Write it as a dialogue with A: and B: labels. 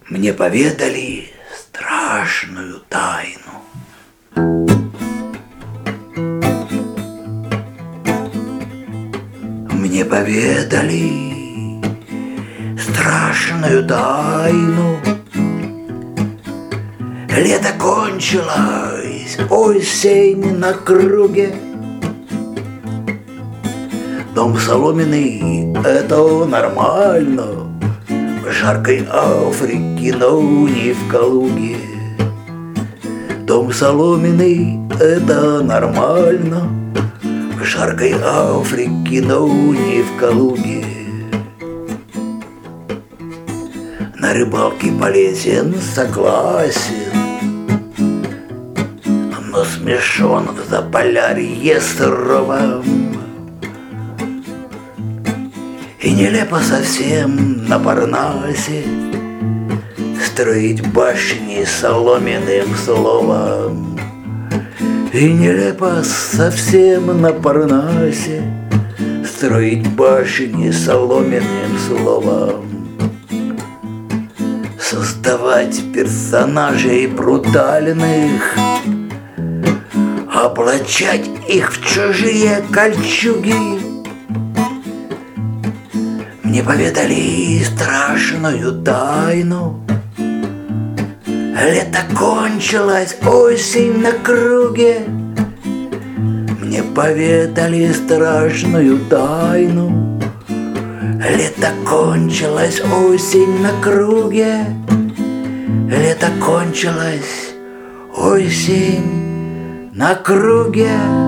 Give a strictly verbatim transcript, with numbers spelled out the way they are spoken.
A: Мне поведали страшную тайну. Мне поведали страшную тайну. Лето кончилось, осень на круге. Дом соломенный — это нормально, в жаркой Африке, но не в Калуге. Дом соломенный — это нормально, в жаркой Африке, но не в Калуге. На рыбалке полезен, согласен, но смешон в Заполярье суровом. И нелепо совсем на Парнасе строить башни соломенным словом. И нелепо совсем на Парнасе строить башни соломенным словом. Создавать персонажей брутальных, облачать их в чужие кольчуги. Мне поведали страшную тайну. Лето кончилось, осень на круге. Мне поведали страшную тайну. Лето кончилось, осень на круге. Лето кончилось, осень на круге.